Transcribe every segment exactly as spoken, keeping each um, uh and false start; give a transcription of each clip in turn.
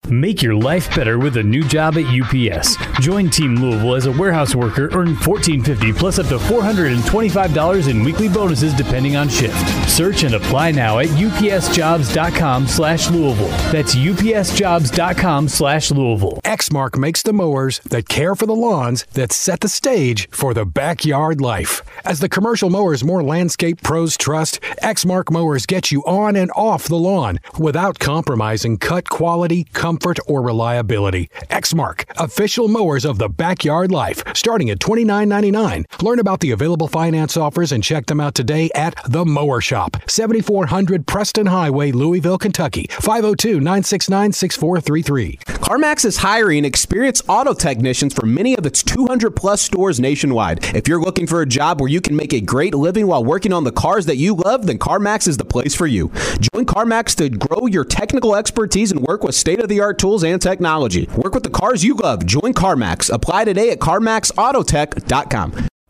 Make your life better with a new job at U P S. Join Team Louisville as a warehouse worker. Earn fourteen fifty plus up to four hundred twenty-five dollars in weekly bonuses depending on shift. Search and apply now at upsjobs.com slash Louisville. That's upsjobs.com slash Louisville. Exmark makes the mowers that care for the lawns that set the stage for the backyard life. As the commercial mowers more landscape pros trust, Exmark mowers get you on and off the lawn without compromising cut quality, comfort, or reliability. Exmark, official mowers of the backyard life, starting at twenty-nine ninety-nine. Learn about the available finance offers and check them out today at The Mower Shop, seventy-four hundred Preston Highway, Louisville, Kentucky, five oh two, nine six nine, six four three three. CarMax is hiring experienced auto technicians for many of its two hundred plus stores nationwide. If you're looking for a job where you can make a great living while working on the cars that you love, then CarMax is the place for you. Join CarMax to grow your technical expertise and work with state-of-the-art tools and technology. Work with the cars you love. Join CarMax. Apply today at carmax autotech dot com.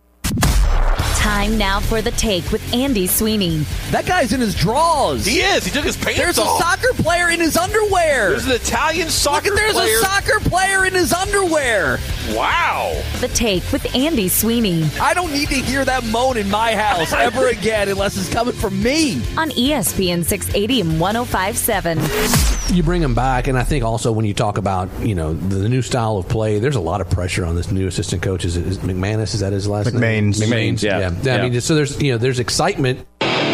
Time now for The Take with Andy Sweeney. That guy's in his drawers. He is. He took his pants There's off. There's a soccer player in his underwear. There's an Italian soccer Look, there's player. There's a soccer player in his underwear. Wow. The Take with Andy Sweeney. I don't need to hear that moan in my house ever again unless it's coming from me. On E S P N six eighty and one oh five point seven. You bring him back, and I think also when you talk about, you know, the, the new style of play, there's a lot of pressure on this new assistant coach. Is, it, is McManus? Is that his last name? McManus. McManus, yeah. yeah. yeah. I mean, so there's, you know, there's excitement.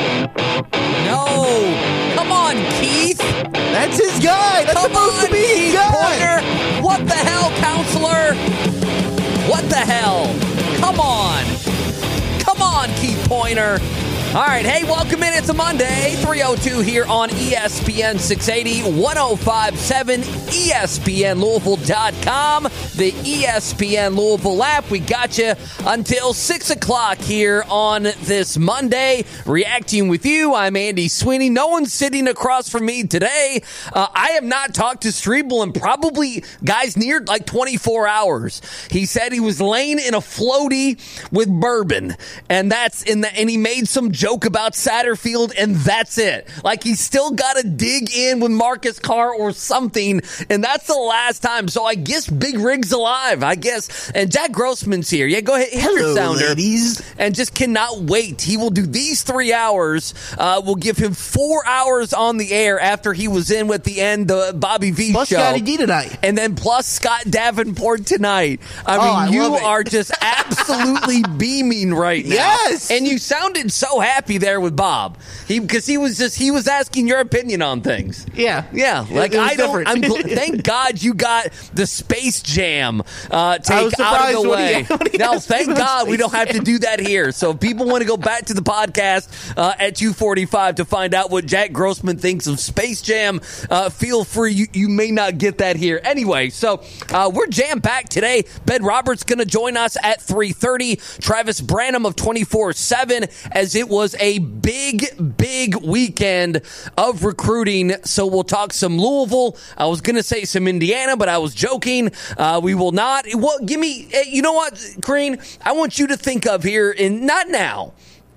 No, come on, Keith. That's his guy. That's come supposed on, to be his Keith guy. Pointer. What the hell, counselor? What the hell? Come on. Come on, Keith Pointer. All right, hey, welcome in. It's a Monday, three oh two here on E S P N six eighty, one oh five point seven, E S P N Louisville dot com, the E S P N Louisville app. We got you until six o'clock here on this Monday, reacting with you. I'm Andy Sweeney. No one's sitting across from me today. Uh, I have not talked to Strebel in probably, guys, near like twenty-four hours. He said he was laying in a floaty with bourbon, and that's in the, and he made some joke about Satterfield, and that's it. Like, he's still got to dig in with Marcus Carr or something, and that's the last time. So I guess Big Rig's alive, I guess. And Jack Grossman's here. Yeah, go ahead, hit Hello, your sounder. Ladies. And just cannot wait. He will do these three hours. Uh, we'll give him four hours on the air after he was in with the end, the Bobby V plus show. Plus Scotty D tonight. And then plus Scott Davenport tonight. I oh, mean, I you love are just absolutely beaming right now. Yes. And you sounded so happy there with Bob. He because he was just he was asking your opinion on things. Yeah. Yeah. Like, I don't I'm different. gl- thank God you got the Space Jam uh take I out of the when way. he, when he No, thank God we don't have Jam. to do that here. So if people want to go back to the podcast uh, at two forty-five to find out what Jack Grossman thinks of Space Jam, uh, feel free. You, you may not get that here. Anyway, so uh, we're jam-packed today. Ben Roberts going to join us at three thirty. Travis Branham of twenty-four seven, as it was a big, big weekend of recruiting. So we'll talk some Louisville. I was going to say some Indiana, but I was joking. Uh, we will not. Well, give me, you know what, Green? I want you to think of here, in not now.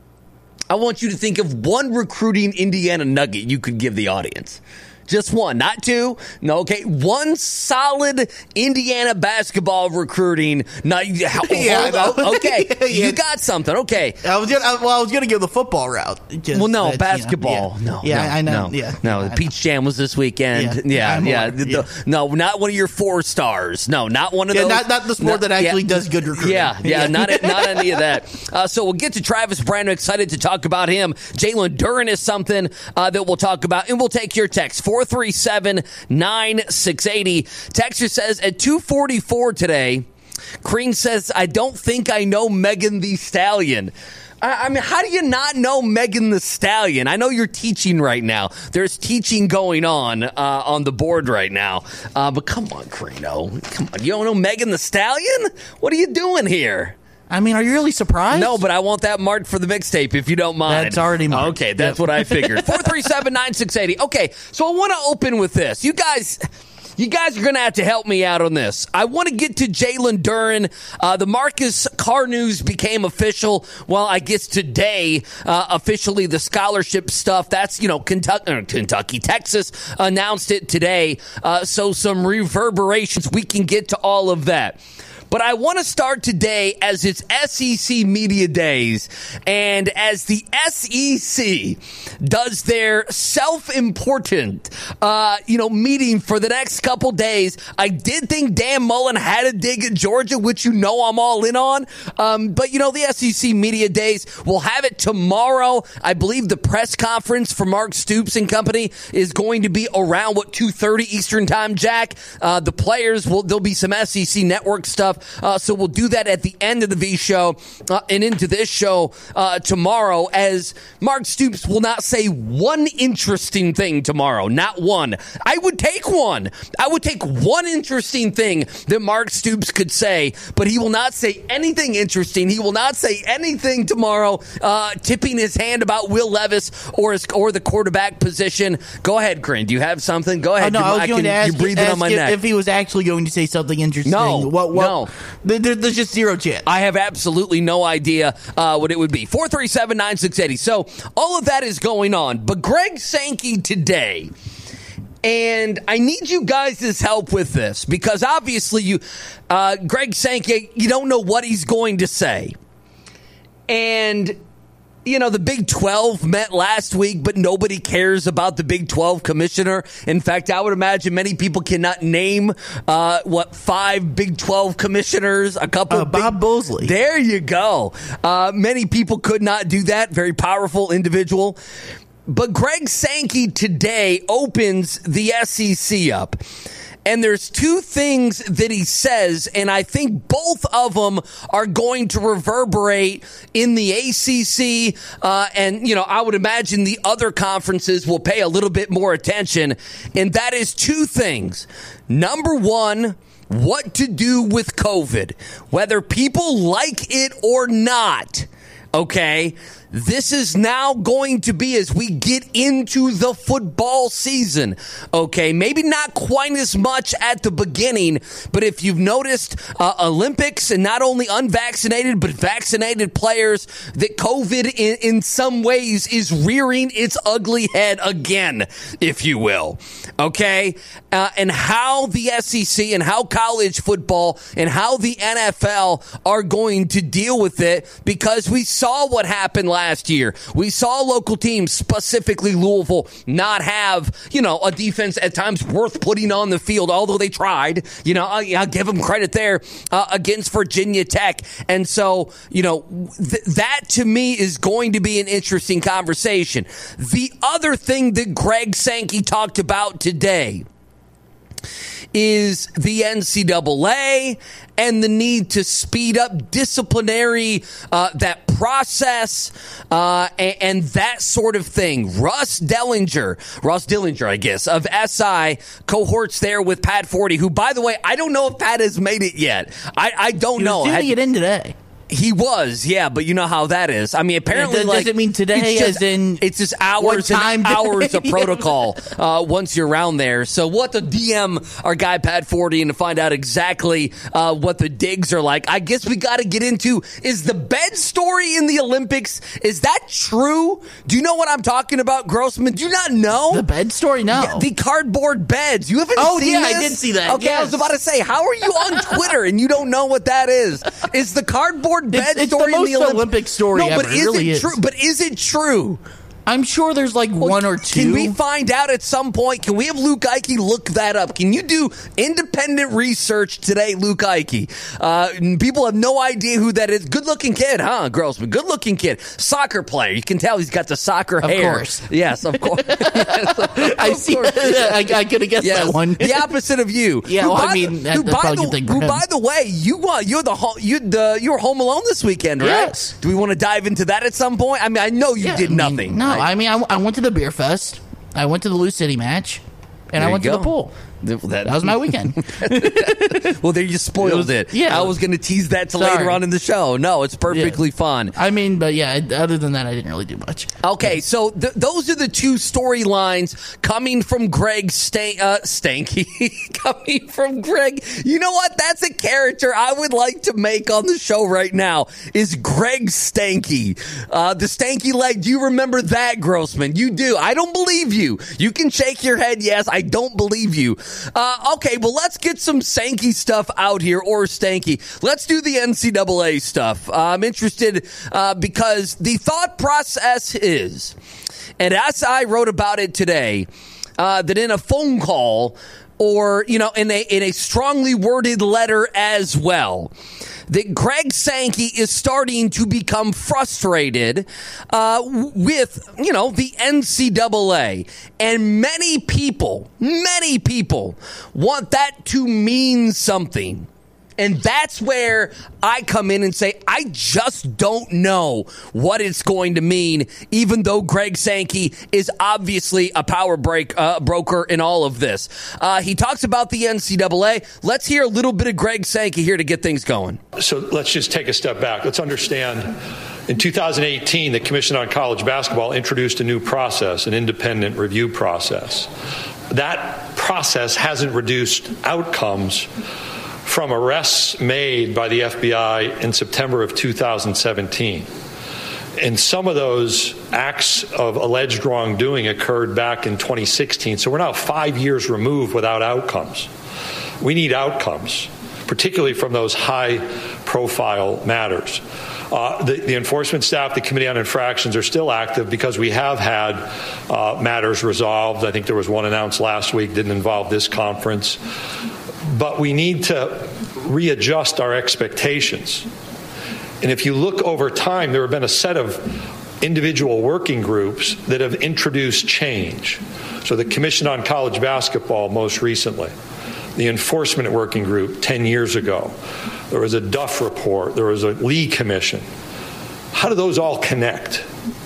I want you to think of one recruiting Indiana nugget you could give the audience. Just one, not two. No, okay. One solid Indiana basketball recruiting. Not, yeah, okay. yeah. You got something. Okay. I was gonna, well, I was going to give the football route. Just well, no, that, basketball. You know, No, yeah, no, I know. No, yeah, no. The Peach Jam was this weekend. Yeah, yeah. yeah. The, yeah. The, no, not one of your four stars. No, not one of yeah, those. Not, not the sport no, that actually yeah, does good recruiting. Yeah, yeah. yeah. Not not any of that. Uh, so we'll get to Travis Branham. Excited to talk about him. Jalen Duren is something uh, that we'll talk about, and we'll take your text four three seven nine six eight zero. Texter says at two forty-four today, Crean says, I don't think I know Megan Thee Stallion. I, I mean, how do you not know Megan Thee Stallion? I know you're teaching right now. There's teaching going on uh, on the board right now. Uh, but come on, Creano. Come on. You don't know Megan Thee Stallion? What are you doing here? I mean, are you really surprised? No, but I want that marked for the mixtape if you don't mind. That's already marked. Okay, that's yep. what I figured. four three seven nine six eight zero. Okay, so I want to open with this. You guys, you guys are going to have to help me out on this. I want to get to Jalen Duren. Uh, the Marcus Carr news became official. Well, I guess today, uh, officially the scholarship stuff. That's, you know, Kentucky, uh, Kentucky, Texas announced it today. Uh, so some reverberations. We can get to all of that. But I want to start today as it's S E C Media Days, and as the S E C does their self-important, uh, you know, meeting for the next couple days. I did think Dan Mullen had a dig at Georgia, which you know I'm all in on. Um, but, you know, the S E C Media Days, we'll have it tomorrow. I believe the press conference for Mark Stoops and company is going to be around, what, two thirty Eastern time, Jack? Uh, the players, will there'll be some S E C Network stuff. Uh, so we'll do that at the end of the V show uh, and into this show uh, tomorrow, as Mark Stoops will not say one interesting thing tomorrow. Not one. I would take one. I would take one interesting thing that Mark Stoops could say, but he will not say anything interesting. He will not say anything tomorrow, uh, tipping his hand about Will Levis or his, or the quarterback position. Go ahead, Grin. Do you have something? Go ahead. Oh, no, you, I was I going can, to ask, you're breathing ask on my if, neck. if he was actually going to say something interesting. No, what, what, no. There, there's just zero chance. I have absolutely no idea uh, what it would be. four three seven, nine six eight zero. So all of that is going on. But Greg Sankey today, and I need you guys' help with this, because obviously you, uh, Greg Sankey, you don't know what he's going to say. And you know, the Big twelve met last week, but nobody cares about the Big twelve commissioner. In fact, I would imagine many people cannot name, uh, what, five Big twelve commissioners, a couple uh, of Big, Bob Bosley. There you go. Uh, many people could not do that. Very powerful individual. But Greg Sankey today opens the S E C up. And there's two things that he says, and I think both of them are going to reverberate in the A C C. Uh, and, you know, I would imagine the other conferences will pay a little bit more attention. And that is two things. Number one, what to do with COVID, whether people like it or not. Okay, this is now going to be as we get into the football season. Okay, maybe not quite as much at the beginning, but if you've noticed uh, Olympics and not only unvaccinated but vaccinated players, that COVID in, in some ways is rearing its ugly head again, if you will. Okay, uh, and how the S E C and how college football and how the N F L are going to deal with it, because we saw saw what happened last year. We saw local teams, specifically Louisville, not have, you know, a defense at times worth putting on the field, although they tried. You know, I'll, I'll give them credit there uh, against Virginia Tech. And so, you know, th- that to me is going to be an interesting conversation. The other thing that Greg Sankey talked about today is the N C double A and the need to speed up disciplinary, uh, that process, uh, and, and that sort of thing. Russ Dellinger, Russ Dillinger, I guess, of S I, cohorts there with Pat Forty, who, by the way, I don't know if Pat has made it yet. I, I don't he know. was doing it in today. He was, yeah, but you know how that is. I mean, apparently, does, like, does it mean today, it's just, as in it's just hours what time and hours of today? protocol uh, once you're around there. So what the D M our guy Pat Forty and to find out exactly uh, what the digs are like. I guess we got to get into, is the bed story in the Olympics, is that true? Do you know what I'm talking about, Grossman? Do you not know the bed story? No, yeah, the cardboard beds. You haven't oh, seen yeah, this? I did see that. Okay, yes. I was about to say, how are you on Twitter and you don't know what that is? Is the cardboard bed it's, it's story the most in the Olympics? Olympic story no, ever. but It is really it is. true? But is it true? I'm sure there's like Well, one or two. Can we find out at some point? Can we have Luke Ike look that up? Can you do independent research today, Luke Ike? Uh, people have no idea who that is. Good-looking kid, huh, Grossman? Good-looking kid. Soccer player. You can tell he's got the soccer Of hair. course. Yes, of course. Yes, of I see. course. I, I could have guessed Yes, that one. the opposite of you. Yeah, Who, well, by I mean, the, that- who, that's by probably the, a good thing for who, him. by the way, you uh, you're the ho- you the you're home alone this weekend, right? Yes. Do we want to dive into that at some point? I mean, I know you Yeah, did I mean, nothing. No, right? I mean, I, I went to the beer fest. I went to the Lou City match, and There I you went go. to the pool. That was my weekend. Well, there you spoiled it. Was, it. Yeah, I was going to tease that to Sorry. later on in the show. No, it's perfectly yeah. fun. I mean, but yeah, other than that, I didn't really do much. Okay, so th- those are the two storylines coming from Greg Stank- uh, Stanky. coming from Greg. You know what? That's a character I would like to make on the show right now, is Greg Stanky. Uh, the stanky leg. Do you remember that, Grossman? You do. I don't believe you. You can shake your head, yes. I don't believe you. Uh, okay, well, let's get some Stanky stuff out here, or Stanky. Let's do the N C double A stuff. Uh, I'm interested uh, because the thought process is, and as I wrote about it today, uh, that in a phone call or, you know, in a in a strongly worded letter as well, that Greg Sankey is starting to become frustrated uh, with, you know, the N C double A. And many people, many people want that to mean something. And that's where I come in and say, I just don't know what it's going to mean, even though Greg Sankey is obviously a power break uh, broker in all of this. Uh, he talks about the N C double A. Let's hear a little bit of Greg Sankey here to get things going. So let's just take a step back. Let's understand. In two thousand eighteen, the Commission on College Basketball introduced a new process, an independent review process. That process hasn't reduced outcomes from arrests made by the F B I in September of two thousand seventeen. And some of those acts of alleged wrongdoing occurred back in twenty sixteen. So we're now five years removed without outcomes. We need outcomes, particularly from those high-profile matters. Uh, the, the enforcement staff, the Committee on Infractions, are still active because we have had uh, matters resolved. I think there was one announced last week, didn't involve this conference. But we need to readjust our expectations. And if you look over time, there have been a set of individual working groups that have introduced change. So the Commission on College Basketball most recently, the Enforcement Working Group ten years ago, there was a Duff report, there was a Lee Commission. How do those all connect?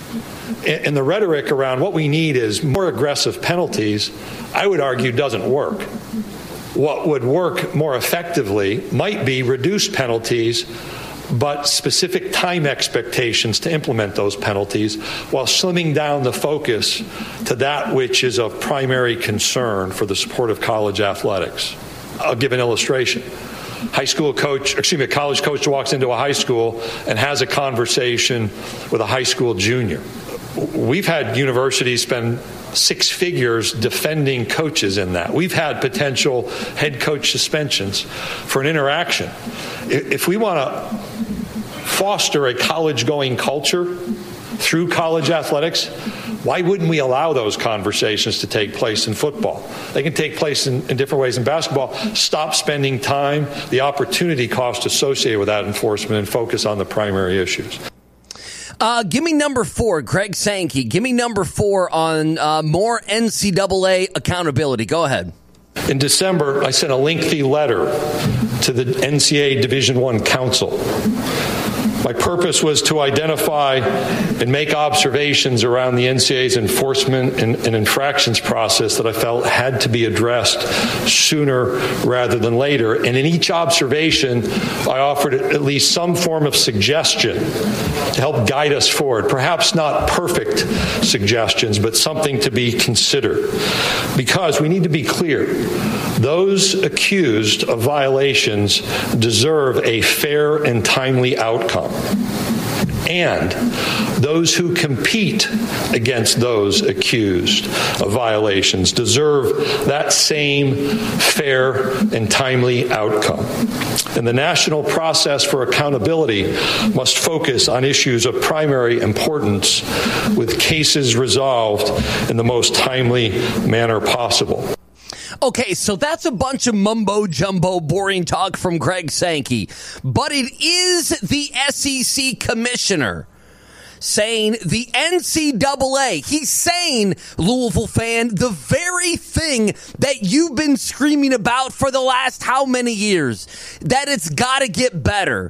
And the rhetoric around what we need is more aggressive penalties, I would argue, doesn't work. What would work more effectively might be reduced penalties, but specific time expectations to implement those penalties while slimming down the focus to that which is of primary concern for the support of college athletics. I'll give an illustration. High school coach, excuse me, a college coach walks into a high school and has a conversation with a high school junior. We've had universities spend six figures defending coaches in that. We've had potential head coach suspensions for an interaction. If we want to foster a college-going culture through college athletics, why wouldn't we allow those conversations to take place in football? They can take place in, in different ways in basketball. Stop spending time, the opportunity cost associated with that enforcement, and focus on the primary issues. Uh, give me number four, Greg Sankey. Give me number four on uh, more N C double A accountability. Go ahead. In December, I sent a lengthy letter to the N C double A Division I Council. My purpose was to identify and make observations around the N C double A's enforcement and, and infractions process that I felt had to be addressed sooner rather than later. And in each observation, I offered at least some form of suggestion to help guide us forward. Perhaps not perfect suggestions, but something to be considered. Because we need to be clear, those accused of violations deserve a fair and timely outcome. And those who compete against those accused of violations deserve that same fair and timely outcome. And the national process for accountability must focus on issues of primary importance, with cases resolved in the most timely manner possible. Okay, so that's a bunch of mumbo-jumbo boring talk from Greg Sankey. But it is the S E C commissioner saying the N C double A, he's saying, Louisville fan, the very thing that you've been screaming about for the last how many years, that it's got to get better.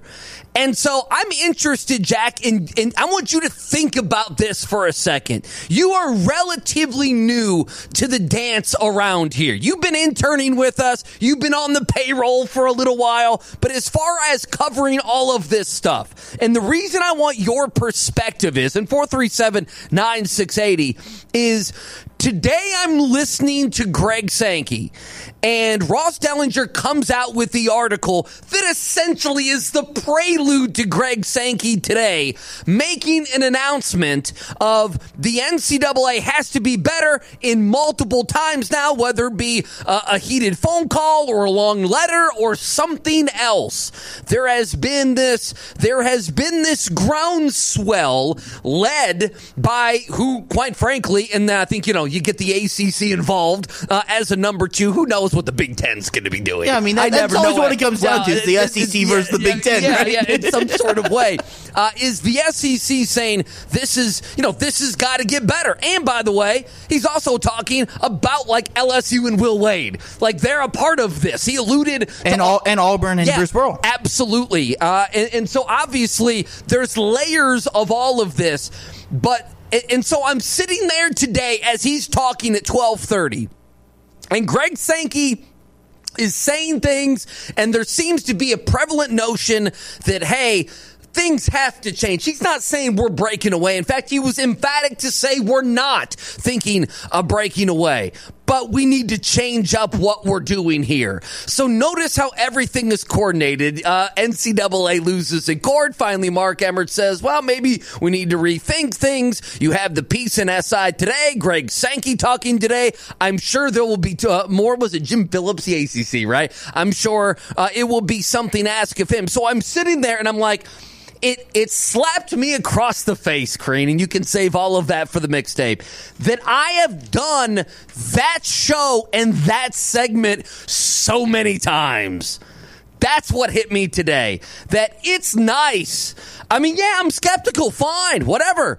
And so I'm interested, Jack, in, in I want you to think about this for a second. You are relatively new to the dance around here. You've been interning with us. You've been on the payroll for a little while. But as far as covering all of this stuff, and the reason I want your perspective is, and four three seven, nine six eight zero, is today I'm listening to Greg Sankey, and Ross Dellinger comes out with the article that essentially is the prelude to Greg Sankey today, making an announcement of the N C double A has to be better in multiple times now, whether it be a, a heated phone call or a long letter or something else. There has been this, there has been this groundswell led by who, quite frankly, and I think, you know, you get the A C C involved uh, as a number two. Who knows what the Big Ten's going to be doing? Yeah, I mean, that, I that's never always know what it comes well, down to, is the S E C versus yeah, the Big Ten, yeah, right? Yeah, in some sort of way. Uh, is the S E C saying this is, you know, this has got to get better? And by the way, he's also talking about like L S U and Will Wade. Like they're a part of this. He alluded and to, all and Auburn and yeah, Bruce Pearl. Absolutely. Uh, and, and so obviously there's layers of all of this, but and so I'm sitting there today as he's talking at twelve thirty, and Greg Sankey is saying things, and there seems to be a prevalent notion that, hey, things have to change. He's not saying we're breaking away. In fact, he was emphatic to say we're not thinking of breaking away. But we need to change up what we're doing here. So notice how everything is coordinated. Uh, N C double A loses in court. Finally, Mark Emmert says, well, maybe we need to rethink things. You have the piece in S I today. Greg Sankey talking today. I'm sure there will be t- uh, more. Was it Jim Phillips, the A C C, right? I'm sure uh, it will be something asked of him. So I'm sitting there and I'm like, It it slapped me across the face, Crean, and you can save all of that for the mixtape, that I have done that show and that segment so many times. That's what hit me today. That it's nice. I mean, yeah, I'm skeptical. Fine, whatever.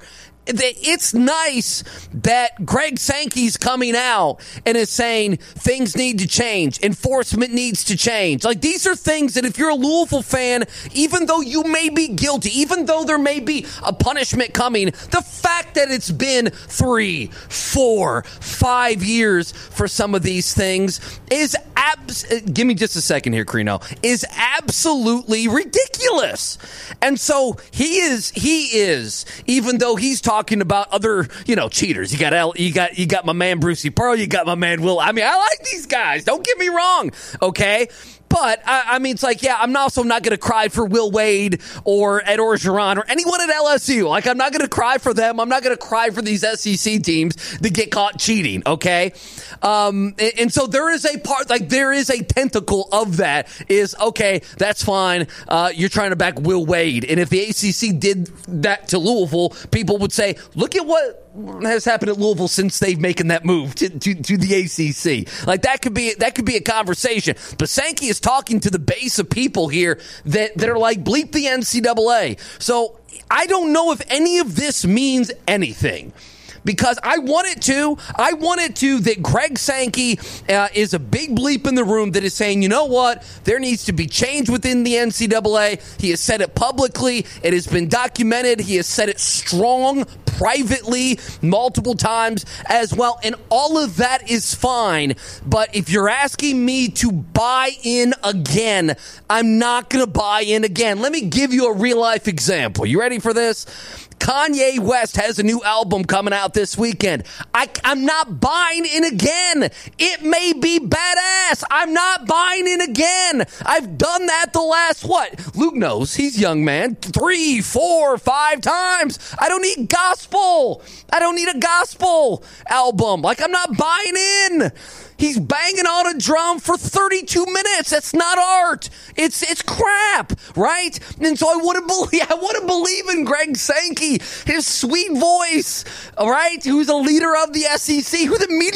It's nice that Greg Sankey's coming out and is saying things need to change. Enforcement needs to change. Like, these are things that if you're a Louisville fan, even though you may be guilty, even though there may be a punishment coming, the fact that it's been three, four, five years for some of these things is abs- give me just a second here, Crino, is absolutely ridiculous. And so he is, he is, even though he's talking talking about other, you know, cheaters. You got L, you got you got my man Brucey Pearl. You got my man Will. I mean, I like these guys. Don't get me wrong, okay? But, I, I mean, it's like, yeah, I'm also not going to cry for Will Wade or Ed Orgeron or anyone at L S U. Like, I'm not going to cry for them. I'm not going to cry for these S E C teams that get caught cheating, okay? Um, and, and so there is a part, like, there is a tentacle of that is, okay, that's fine. Uh, you're trying to back Will Wade. And if the A C C did that to Louisville, people would say, look at what has happened at Louisville since they've making that move to, to, to the A C C. Like, that could be that could be a conversation. But Sankey is talking to the base of people here that, that are like, bleep the N C double A. So I don't know if any of this means anything. Because I want it to. I want it to that Greg Sankey uh, is a big bleep in the room that is saying, you know what? There needs to be change within the N C double A. He has said it publicly. It has been documented. He has said it strong, privately, multiple times as well. And all of that is fine. But if you're asking me to buy in again, I'm not going to buy in again. Let me give you a real-life example. You ready for this? Kanye West has a new album coming out this weekend. I, I'm not buying in again. It may be badass. I'm not buying in again. I've done that the last, what? Luke knows. He's a young man. Three, four, five times. I don't need gospel. I don't need a gospel album. Like, I'm not buying in. He's banging on a drum for thirty-two minutes. That's not art. It's it's crap, right? And so I want to believe I want to believe in Greg Sankey, his sweet voice, all right? Who's a leader of the S E C, who the media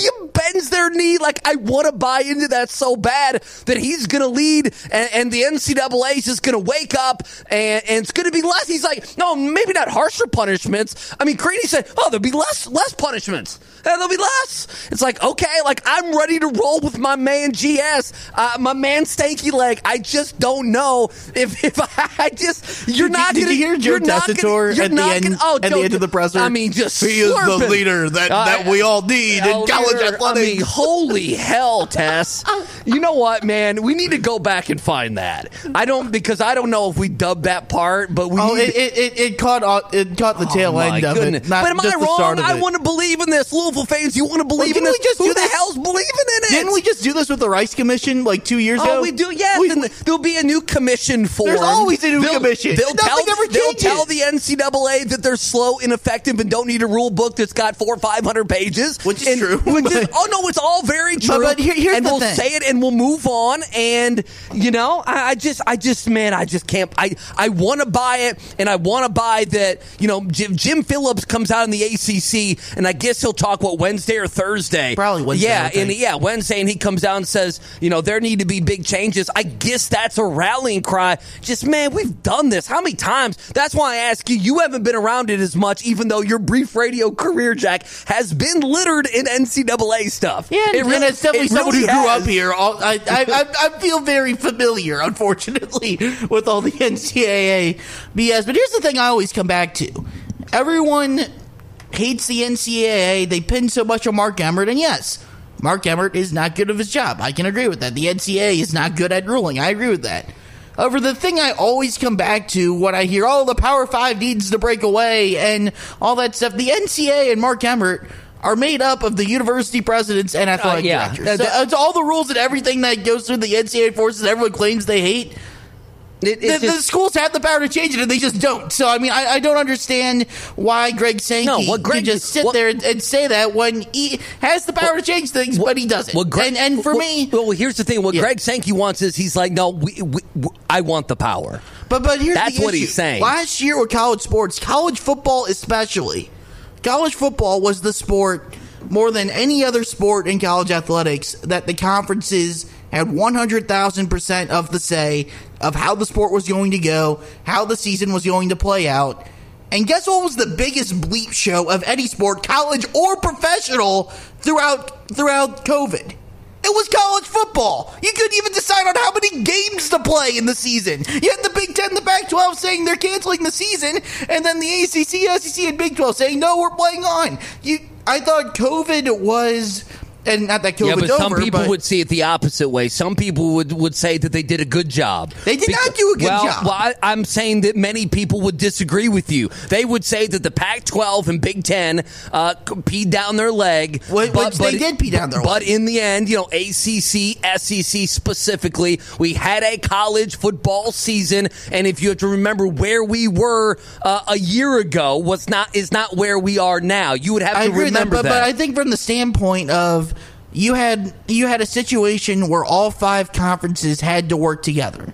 bends their knee. Like, I want to buy into that so bad that he's going to lead and, and the N C double A is just going to wake up and, and it's going to be less. He's like, no, maybe not harsher punishments. I mean, Greeny said, oh, there'll be less less punishments. And there'll be less. It's like, okay, like, I'm ready to roll with my man G S, uh, my man Stanky Leg. I just don't know if, if I, I just, you're did, not did going to. you hear Joe Tessitore at the end gonna, oh, at Joe, the end of the presser? I mean, just he is slurping. the leader that, uh, that we all need in college leader, athletics. I mean, holy hell, Tess. You know what, man? We need to go back and find that. I don't because I don't know if we dubbed that part, but we. Oh, need it, to, it, it, it caught uh, it caught the oh tail my end of goodness. it. Not but am just I the start wrong? of I it. want to believe in this. Louisville fans, you want to believe Well, in this? we just Who do the this? hell's believing in it? Didn't we just do this with the Rice Commission like two years ago? Oh, we do. Yes, We- and there'll be a new commission formed. There's always a new they'll, commission. They'll Nothing tell, ever they'll changes. tell the N C double A that they're slow, ineffective, and don't need a rule book that's got four or five hundred pages. Which is and, true. Which is, oh no, it's all very true. But- but here- here's and the we'll thing. say it, and we'll move on. And you know, I, I just, I just, man, I just can't. I, I want to buy it, and I want to buy that. You know, Jim, Jim Phillips comes out in the A C C, and I guess he'll talk what Wednesday or Thursday. Probably Wednesday, Yeah, I think. and yeah, Wednesday, and he comes out and says, you know, there need to be big changes. I guess that's a rallying cry. Just, man, we've done this. How many times? That's why I ask you. You haven't been around it as much, even though your brief radio career, Jack, has been littered in N C double A stuff. Yeah, it and, really, and as definitely it someone really who grew has. up here, all, I, I, I, I feel very familiar, unfortunately, with all the N C double A B S. But here's the thing I always come back to. Everyone hates the N C double A. They pin so much on Mark Emmert, and yes, Mark Emmert is not good at his job. I can agree with that. The N C double A is not good at ruling. I agree with that. However, the thing I always come back to when I hear, oh, the Power Five needs to break away and all that stuff, the N C double A and Mark Emmert are made up of the university presidents and athletic Uh, yeah. directors. So it's all the rules and everything that goes through the N C double A forces everyone claims they hate. It, The, it's the just, schools have the power to change it, and they just don't. So, I mean, I, I don't understand why Greg Sankey No, what Greg- can just sit what- there and, and say that when he has the power to change things, but he doesn't. Well, Greg- and, and for well, me... well, here's the thing. What Yeah. Greg Sankey wants is he's like, no, we, we, we, I want the power. But but here's That's the what issue. he's saying. Last year with college sports, college football especially, college football was the sport more than any other sport in college athletics that the conferences had one hundred thousand percent of the say of how the sport was going to go, how the season was going to play out. And guess what was the biggest bleep show of any sport, college or professional, throughout throughout COVID? It was college football. You couldn't even decide on how many games to play in the season. You had the Big Ten, the Pac twelve saying they're canceling the season, and then the A C C, S E C, and Big twelve saying, no, we're playing on. You, I thought COVID was... And not that COVID's Yeah, but some over, people but would see it the opposite way. Some people would, would say that they did a good job. They did not do a good well, job. Well, I, I'm saying that many people would disagree with you. They would say that the Pac twelve and Big Ten uh, peed down their leg. Which- which they did pee down their but leg. But in the end, you know, A C C, S E C specifically, we had a college football season, and if you have to remember where we were uh, a year ago, was not is not where we are now. You would have I to agree with that, remember but, that. but I think from the standpoint of you had you had a situation where all five conferences had to work together,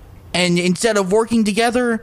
and instead of working together,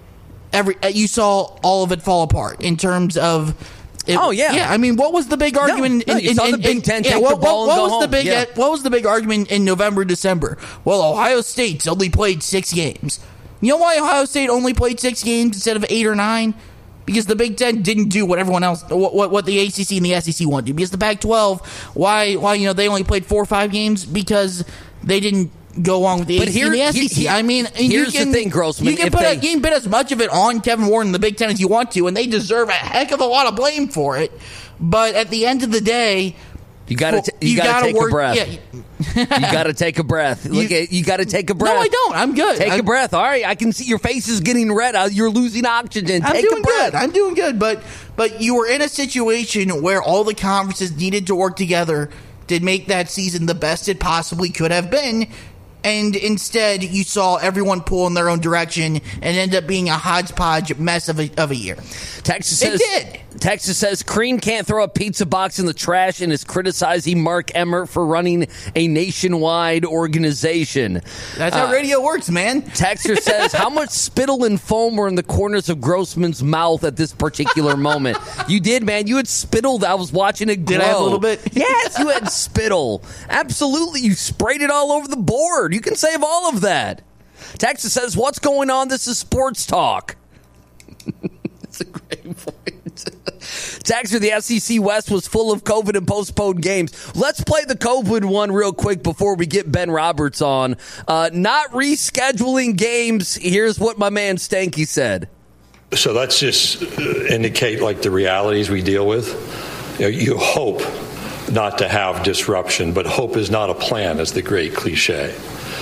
every you saw all of it fall apart in terms of. It, Oh, yeah. yeah. I mean, what was the big argument? no, in, you in, saw the in- Big in- Ten yeah, take what, the ball what, and what go was the home. big Yeah. What was the big argument in November, December? Well, Ohio State's only played six games. You know why Ohio State only played six games instead of eight or nine? Because the Big Ten didn't do what everyone else, what, what, what the A C C and the S E C wanted to. Because the Pac twelve, why, why, you know, they only played four or five games because they didn't go along with the But A C C here- and the S E C. he- he- I mean, and here's you can, the thing, Grossman, You can, if put they- a, you can put as much of it on Kevin Warren and the Big Ten as you want to, and they deserve a heck of a lot of blame for it. But at the end of the day, You gotta, well, t- you you gotta, gotta take work- a breath. yeah. You gotta take a breath. Look You- at, you gotta take a breath. No, I don't. I'm good. Take I'm, a breath. All right, I can see your face is getting red. Uh, You're losing oxygen. I'm Take doing a breath. good. I'm doing good. But but you were in a situation where all the conferences needed to work together to make that season the best it possibly could have been. And instead, you saw everyone pull in their own direction and end up being a hodgepodge mess of a, of a year. Texas It says, did. Texas says Crean can't throw a pizza box in the trash and is criticizing Mark Emmert for running a nationwide organization. That's how Uh, radio works, man. Texter says, how much spittle and foam were in the corners of Grossman's mouth at this particular moment? You did, man. You had spittle. I was watching it grow. Did I have a little bit? Yes, you had spittle. Absolutely. You sprayed it all over the board. You can save all of that. Texas says, what's going on? This is sports talk. That's a great point. Texter, the S E C West was full of COVID and postponed games. Let's play the COVID one real quick before we get Ben Roberts on. Uh, not rescheduling games. Here's what my man Stanky said. So let's just indicate like the realities we deal with. You know, you hope not to have disruption, but hope is not a plan, as the great cliche.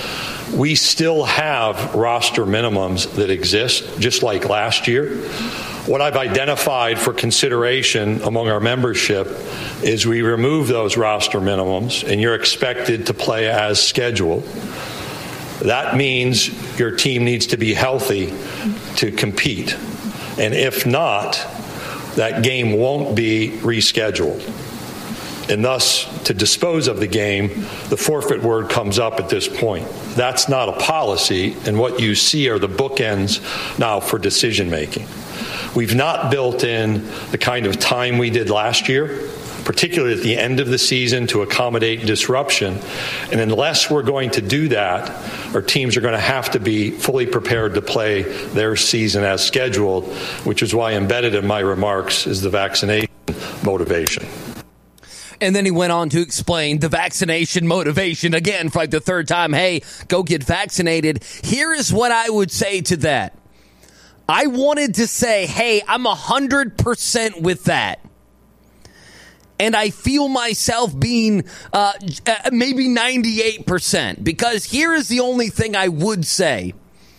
We still have roster minimums that exist, just like last year. What I've identified for consideration among our membership is we remove those roster minimums, and you're expected to play as scheduled. That means your team needs to be healthy to compete. And if not, that game won't be rescheduled. And thus, to dispose of the game, the forfeit word comes up at this point. That's not a policy, and what you see are the bookends now for decision making. We've not built in the kind of time we did last year, particularly at the end of the season, to accommodate disruption. And unless we're going to do that, our teams are going to have to be fully prepared to play their season as scheduled, which is why embedded in my remarks is the vaccination motivation. And then he went on to explain the vaccination motivation again for like the third time. Hey, go get vaccinated. Here is what I would say to that. I wanted to say, hey, I'm one hundred percent with that. And I feel myself being uh, maybe ninety-eight percent. Because here is the only thing I would say.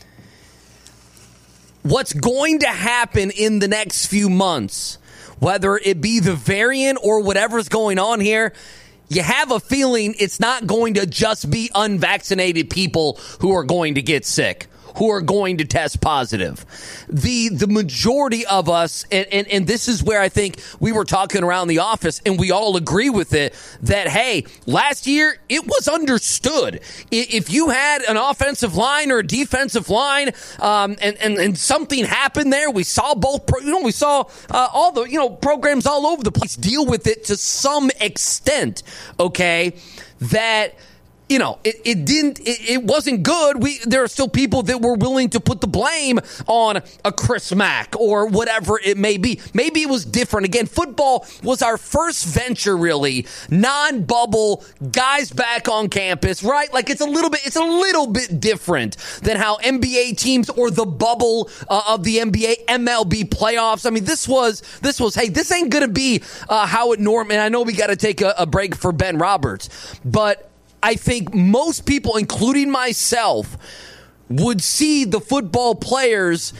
What's going to happen in the next few months, whether it be the variant or whatever's going on here, you have a feeling it's not going to just be unvaccinated people who are going to get sick, who are going to test positive. The the majority of us, and, and, and this is where I think we were talking around the office, and we all agree with it, that, hey, last year it was understood. If you had an offensive line or a defensive line, um, and, and, and something happened there, we saw both, pro, you know, we saw uh, all the, you know, programs all over the place deal with it to some extent, okay, that... You know, it, it didn't, it, it wasn't good. We, there are still people that were willing to put the blame on a Chris Mack or whatever it may be. Maybe it was different. Again, football was our first venture, really, non-bubble, guys back on campus, right? Like it's a little bit, it's a little bit different than how N B A teams or the bubble uh, of the N B A, M L B playoffs. I mean, this was, this was, hey, this ain't going to be uh, how it normally, and I know we got to take a, a break for Ben Roberts, but I think most people, including myself, would see the football players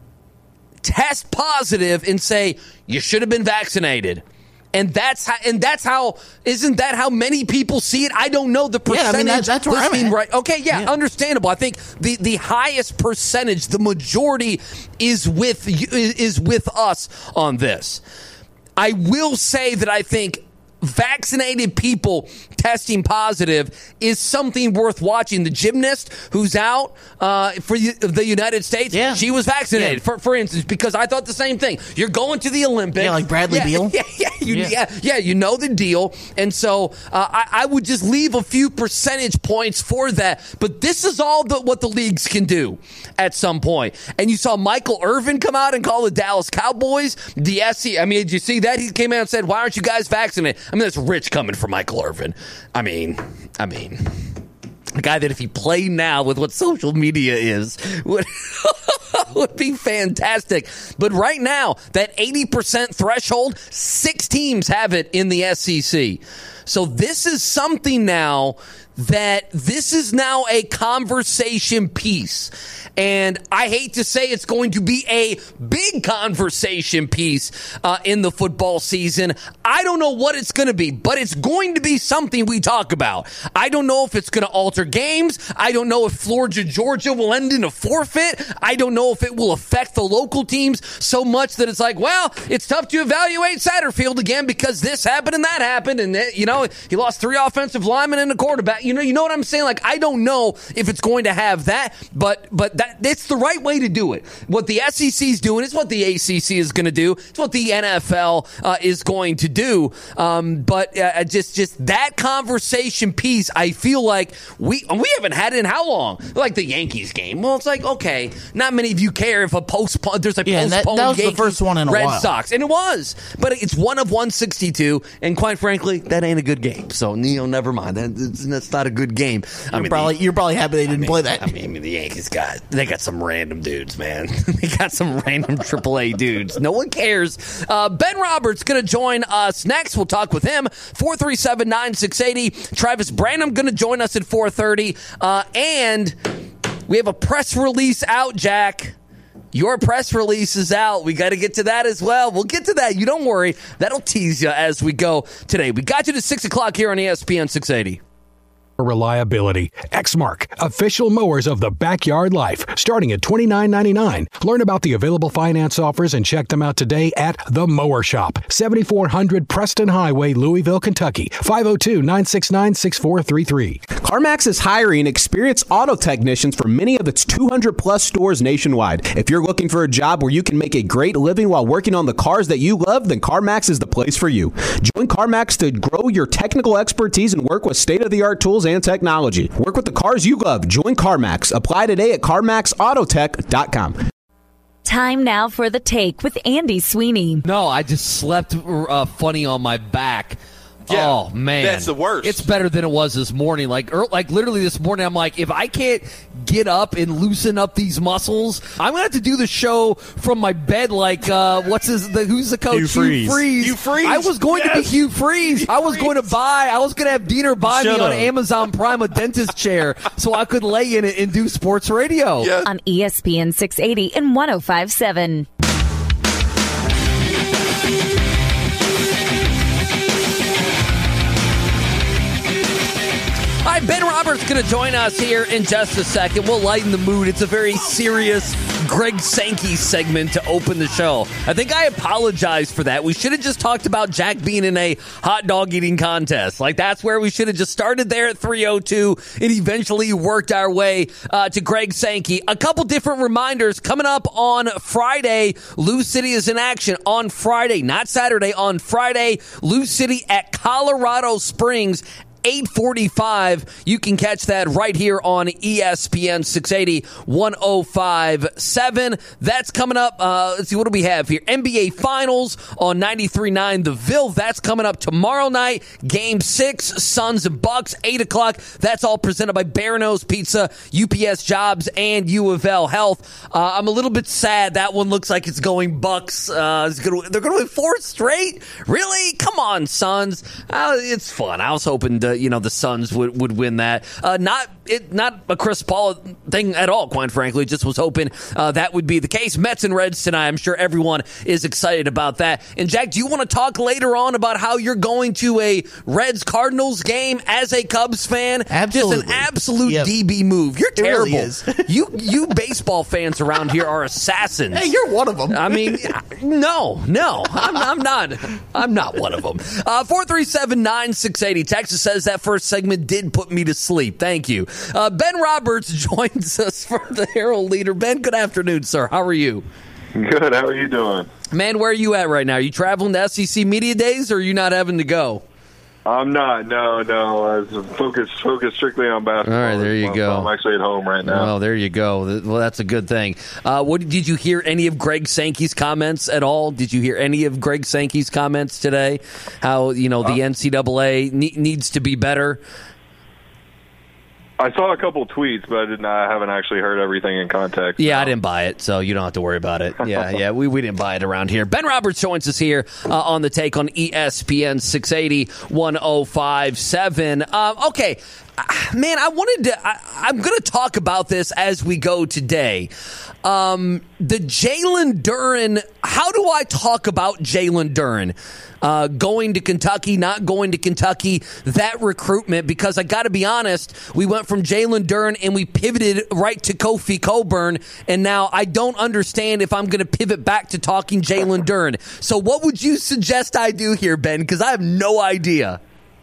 test positive and say, you should have been vaccinated. And that's how, and that's how, isn't that how many people see it? I don't know the percentage. Yeah, I mean, that, that's where I'm at. Right. Okay, yeah, yeah, understandable. I think the, the highest percentage, the majority is with, is with us on this. I will say that I think vaccinated people testing positive is something worth watching. The gymnast who's out uh, for the United States, yeah. she was vaccinated, yeah. for for instance, because I thought the same thing. You're going to the Olympics. Yeah, like Bradley yeah, Beal. Yeah, yeah, you, yeah. yeah, yeah, you know the deal. And so uh, I, I would just leave a few percentage points for that. But this is all the, what the leagues can do at some point. And you saw Michael Irvin come out and call the Dallas Cowboys the S C. I mean, did you see that? He came out and said, why aren't you guys vaccinated? I mean, that's rich coming from Michael Irvin. I mean, I mean, a guy that if he played now with what social media is would, would be fantastic. But right now, that eighty percent threshold, six teams have it in the S E C. So this is something now that this is now a conversation piece. And I hate to say it's going to be a big conversation piece uh, in the football season. I don't know what it's going to be, but it's going to be something we talk about. I don't know if it's going to alter games. I don't know if Florida, Georgia will end in a forfeit. I don't know if it will affect the local teams so much that it's like, well, it's tough to evaluate Satterfield again because this happened and that happened. And, you know, he lost three offensive linemen and a quarterback. You know, you know what I'm saying? Like, I don't know if it's going to have that, but but that it's the right way to do it. What the S E C is doing is what the A C C is going to do. It's what the N F L uh, is going to do. Um, but uh, just just that conversation piece, I feel like we we haven't had it in how long? Like the Yankees game. Well, it's like, okay, not many of you care if a postpone. There's a yeah, postponed that, that was Yankees, the first one in a Red while. Sox, and it was, but it's one of one sixty-two, and quite frankly, that ain't a good game. So, Neil, never mind. That, that's not a good game. I You're mean, probably the, you're probably happy they didn't I mean, play that. I mean, the Yankees got they got some random dudes, man. They got some random triple A dudes. No one cares. Uh, Ben Roberts going to join us next. We'll talk with him. four three seven, nine six eight zero. Travis Branham going to join us at four thirty. Uh, and we have a press release out, Jack. Your press release is out. We got to get to that as well. We'll get to that. You don't worry. That'll tease you as we go today. We got you to six o'clock here on E S P N six eighty. Reliability. Exmark, official mowers of the backyard life, starting at twenty-nine ninety-nine. Learn about the available finance offers and check them out today at The Mower Shop, seventy-four hundred Preston Highway, Louisville, Kentucky, five oh two, nine six nine, six four three three. CarMax is hiring experienced auto technicians for many of its two hundred plus stores nationwide. If you're looking for a job where you can make a great living while working on the cars that you love, then CarMax is the place for you. Join CarMax to grow your technical expertise and work with state-of-the-art tools and technology. Work with the cars you love. Join CarMax. Apply today at CarMax Autotech dot com. Time now for The Take with Andy Sweeney. No, I just slept uh, funny on my back. Yeah, oh, man. that's the worst. It's better than it was this morning. Like, er, like literally this morning, I'm like, if I can't get up and loosen up these muscles, I'm going to have to do the show from my bed like, uh, what's his, the, who's the coach? Hugh Freeze. Hugh Freeze. Hugh Freeze. I was going Yes. to be Hugh Freeze. Hugh I was Freeze. going to buy, I was going to have Diener buy Shut me on up. Amazon Prime a dentist chair so I could lay in it and do sports radio. Yes. On E S P N six eighty and one oh five point seven. All right, Ben Roberts going to join us here in just a second. We'll lighten the mood. It's a very serious Greg Sankey segment to open the show. I think I apologize for that. We should have just talked about Jack being in a hot dog eating contest. Like, that's where we should have just started there at three oh two and eventually worked our way uh, to Greg Sankey. A couple different reminders coming up on Friday. Lou City is in action on Friday, not Saturday. On Friday, Lou City at Colorado Springs. eight forty-five. You can catch that right here on E S P N six eighty, one oh five point seven. That's coming up. Uh, let's see, what do we have here? N B A Finals on ninety-three point nine The Ville. That's coming up tomorrow night. Game six, Suns and Bucks, eight o'clock. That's all presented by Barano's Pizza, U P S Jobs, and U of L Health. Uh, I'm a little bit sad. That one looks like it's going Bucks. Uh, it's gonna, they're going to win four straight? Really? Come on, Suns. Uh, it's fun. I was hoping to, you know, the Suns would, would win that. Uh, not it, not a Chris Paul thing at all, quite frankly. Just was hoping uh, that would be the case. Mets and Reds tonight. I'm sure everyone is excited about that. And Jack, do you want to talk later on about how you're going to a Reds Cardinals game as a Cubs fan? Absolutely. Just an absolute Yep. D B move. You're It really terrible. is. you you baseball fans around here are assassins. Hey, you're one of them. I mean, no, no, I'm, I'm not. I'm not one of them. Uh, four three seven, nine six eight zero. Texas says that first segment did put me to sleep. Thank you. Uh, Ben Roberts joins us for the Herald Leader. Ben, good afternoon, sir. How are you? Good. How are you doing? Man, where are you at right now? Are you traveling to S E C Media Days, or are you not having to go? I'm not. No, no. I was focused, focused strictly on basketball. All right, there you So go. I'm actually at home right now. Well, there you go. Well, that's a good thing. Uh, what did you hear any of Greg Sankey's comments at all? Did you hear any of Greg Sankey's comments today? How, you know, the N C double A ne- needs to be better? I saw a couple tweets, but I, didn't, I haven't actually heard everything in context. Yeah, I didn't buy it, so you don't have to worry about it. Yeah, yeah, we, we didn't buy it around here. Ben Roberts joins us here uh, on the Take on E S P N six eighty, one oh five seven. Um, okay, man, I wanted to. I, I'm going to talk about this as we go today. Um, the Jalen Duren. How do I talk about Jalen Duren? Uh, going to Kentucky, not going to Kentucky, that recruitment, because I got to be honest, we went from Jalen Duren and we pivoted right to Kofi Cockburn, and now I don't understand if I'm going to pivot back to talking Jalen Duren. So what would you suggest I do here, Ben? Because I have no idea.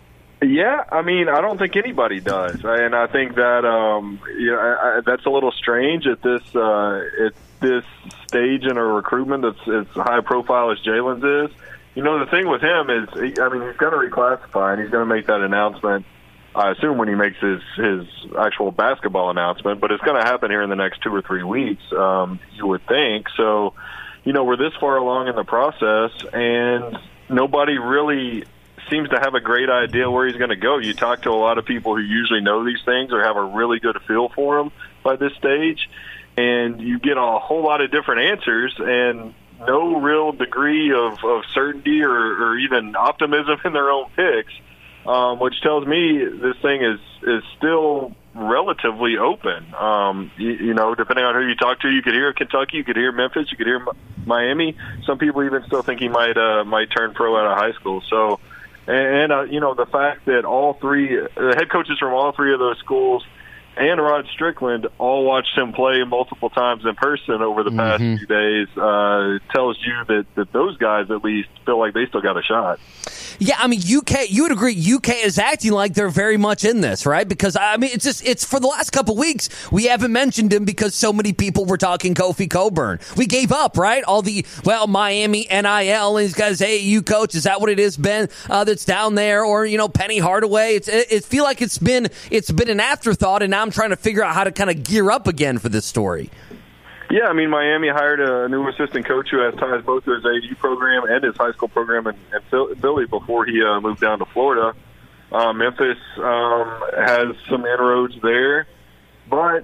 Yeah, I mean, I don't think anybody does, and I think that um, you know, I, I, that's a little strange at this uh, at this stage in a recruitment that's as high profile as Jalen's is. You know, the thing with him is, he, I mean, he's going to reclassify, and he's going to make that announcement, I assume, when he makes his, his actual basketball announcement, but it's going to happen here in the next two or three weeks, um, you would think. So, you know, we're this far along in the process, and nobody really seems to have a great idea where he's going to go. You talk to a lot of people who usually know these things or have a really good feel for them by this stage, and you get a whole lot of different answers, and no real degree of, of certainty or, or even optimism in their own picks, um, which tells me this thing is, is still relatively open. Um, you, you know, depending on who you talk to, you could hear Kentucky, you could hear Memphis, you could hear Miami. Some people even still think he might uh, might turn pro out of high school. So, and, uh, you know, the fact that all three, the head coaches from all three of those schools and Rod Strickland all watched him play multiple times in person over the past Mm-hmm. few days uh, tells you that, that those guys at least feel like they still got a shot. Yeah, I mean, U K, you would agree U K is acting like they're very much in this, right? Because, I mean, it's just, it's for the last couple weeks, we haven't mentioned him because so many people were talking Kofi Cockburn. We gave up, right? All the, well, Miami, N I L, and these guys, hey, you coach, is that what it is, Ben, uh, that's down there? Or, you know, Penny Hardaway. It's, it, it feel like it's been, it's been an afterthought, and now I'm trying to figure out how to kind of gear up again for this story. Yeah, I mean, Miami hired a new assistant coach who has ties both to his A U program and his high school program in, in Philly before he uh, moved down to Florida. Uh, Memphis um, has some inroads there. But,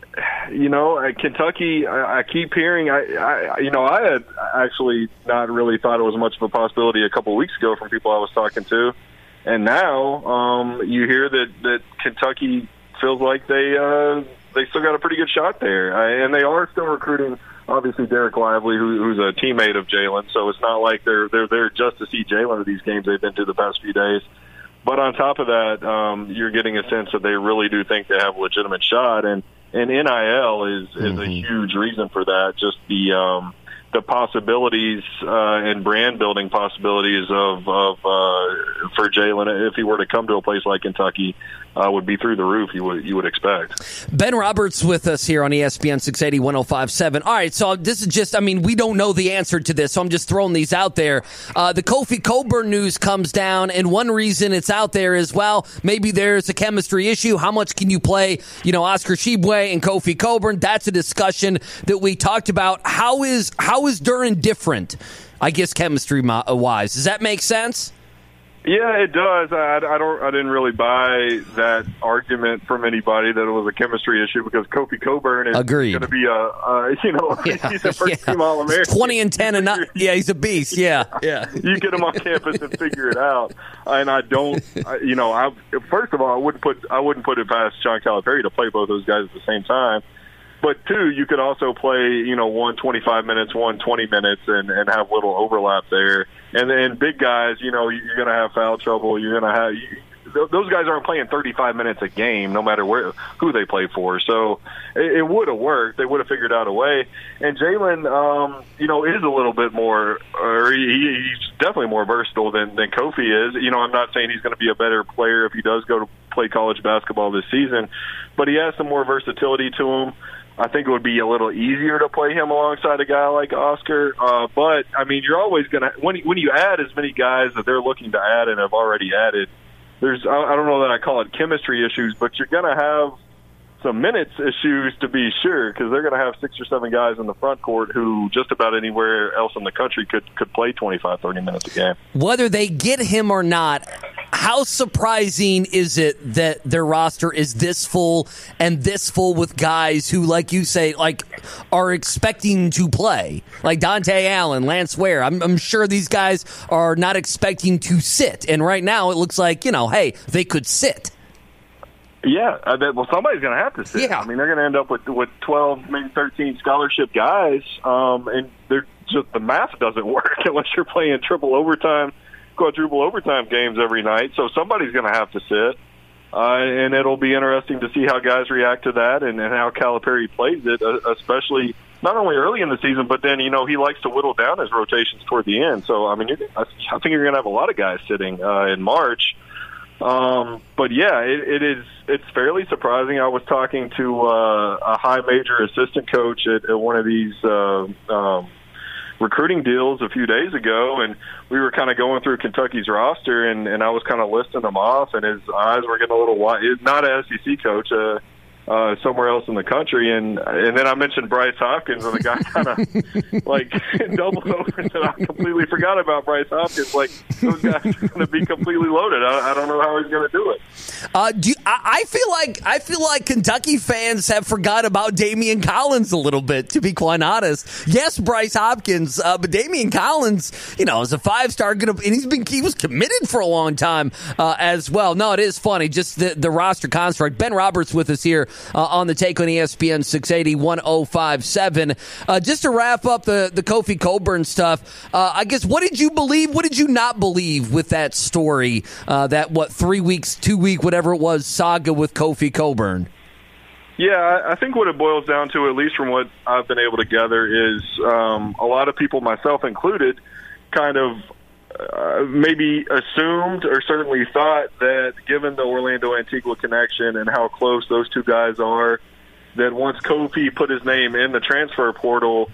you know, at Kentucky, I, I keep hearing, I, I, you know, I had actually not really thought it was much of a possibility a couple of weeks ago from people I was talking to. And now um, you hear that, that Kentucky feels like they uh, – they still got a pretty good shot there. Uh, and they are still recruiting, obviously, Derek Lively, who, who's a teammate of Jalen. So it's not like they're they're there just to see Jalen at these games they've been to the past few days. But on top of that, um, you're getting a sense that they really do think they have a legitimate shot. And, and N I L is, is mm-hmm. a huge reason for that, just the um, the possibilities uh, and brand-building possibilities of, of uh, for Jalen, if he were to come to a place like Kentucky, Uh, would be through the roof, you would you would expect. Ben Roberts with us here on E S P N six eighty, one oh five seven. All right, so this is just, I mean, we don't know the answer to this, so I'm just throwing these out there. Uh, the Kofi Cockburn news comes down, and one reason it's out there is, well, maybe there's a chemistry issue. How much can you play, you know, Oscar Tshiebwe and Kofi Cockburn? That's a discussion that we talked about. How is, how is Duren different, I guess, chemistry-wise? Does that make sense? Yeah, it does. I, I don't. I didn't really buy that argument from anybody that it was a chemistry issue because Kofi Cockburn is going to be a, a, you know, yeah, he's a first yeah. team All American. Twenty and ten, and not. Yeah, he's a beast. Yeah, yeah. You get him on campus and figure it out. And I don't. I, you know, I first of all, I wouldn't put. I wouldn't put it past John Calipari to play both those guys at the same time. But two, you could also play, you know, one twenty-five minutes, one twenty minutes, and, and have little overlap there. And then big guys, you know, you're going to have foul trouble. You're going to have you, those guys aren't playing thirty-five minutes a game, no matter where who they play for. So it, it would have worked. They would have figured out a way. And Jalen, um, you know, is a little bit more, or he, he's definitely more versatile than, than Kofi is. You know, I'm not saying he's going to be a better player if he does go to play college basketball this season, but he has some more versatility to him. I think it would be a little easier to play him alongside a guy like Oscar. Uh, but, I mean, you're always going to – when when you add as many guys that they're looking to add and have already added, there's – I don't know that I call it chemistry issues, but you're going to have some minutes issues to be sure, because they're going to have six or seven guys in the front court who just about anywhere else in the country could, could play twenty-five, thirty minutes a game. Whether they get him or not, how surprising is it that their roster is this full and this full with guys who, like you say, like are expecting to play? Like Dante Allen, Lance Ware. I'm, I'm sure these guys are not expecting to sit. And right now it looks like, you know, hey, they could sit. Yeah, I bet, well, somebody's going to have to sit. Yeah. I mean, they're going to end up with with twelve, maybe thirteen scholarship guys, um, and they're just the math doesn't work unless you're playing triple overtime, quadruple overtime games every night. So somebody's going to have to sit, uh, and it'll be interesting to see how guys react to that and, and how Calipari plays it, uh, especially not only early in the season, but then, you know, he likes to whittle down his rotations toward the end. So, I mean, you're, I think you're going to have a lot of guys sitting uh, in March. Um, but yeah, it, it is, it's fairly surprising. I was talking to, uh, a high major assistant coach at, at one of these, uh, um, recruiting deals a few days ago, and we were kind of going through Kentucky's roster, and, and I was kind of listing them off, and his eyes were getting a little wide. He's not an S E C coach, uh, uh, somewhere else in the country. And, and then I mentioned Bryce Hopkins, and the guy kind of like doubled over and said, I completely forgot about Bryce Hopkins. Like, those guys are going to be completely loaded. I, I don't know how he's going to do it. Uh, do you, I, I feel like I feel like Kentucky fans have forgot about Damian Collins a little bit, to be quite honest. Yes, Bryce Hopkins, uh, but Damian Collins, you know, is a five-star, gonna, and he's been he was committed for a long time uh, as well. No, it is funny, just the, the roster construct. Ben Roberts with us here uh, on the Take on E S P N six eighty, one oh five seven. Uh, just to wrap up the the Kofi Cockburn stuff, uh, I guess what did you believe? What did you not believe with that story? Uh, that what three weeks, two week, whatever it was, saga with Kofi Cockburn. Yeah, I think what it boils down to, at least from what I've been able to gather, is um, a lot of people, myself included, kind of uh, maybe assumed or certainly thought that given the Orlando-Antigua connection and how close those two guys are, that once Kofi put his name in the transfer portal,